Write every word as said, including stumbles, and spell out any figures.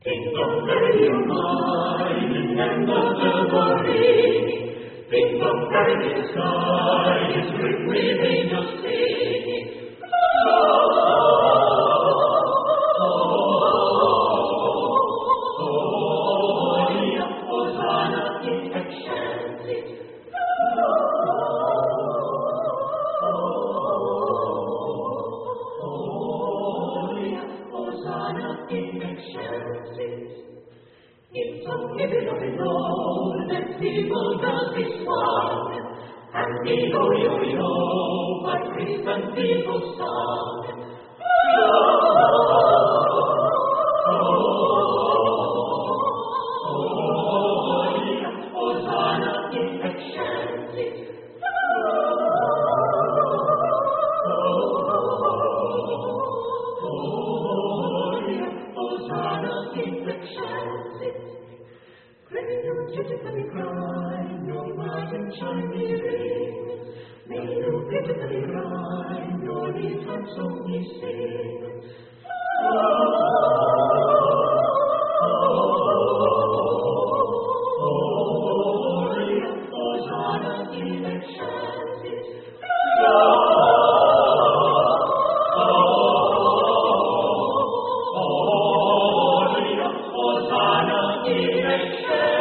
Kingdom ready of mine, and the bell ringing. Kingdom ready in sky, is rich with angels singing. Hosanna in excelsis. Hosanna in excelsis. It's a giving of it all that people does this one, and the yo-yo-yo by Christian people sung. Hosanna in excelsis. Hosanna in excelsis. May you beautifully cry, no margin shall be ring. May you beautifully cry, no little song be sing. Hosanna in excelsis. Hosanna in excelsis.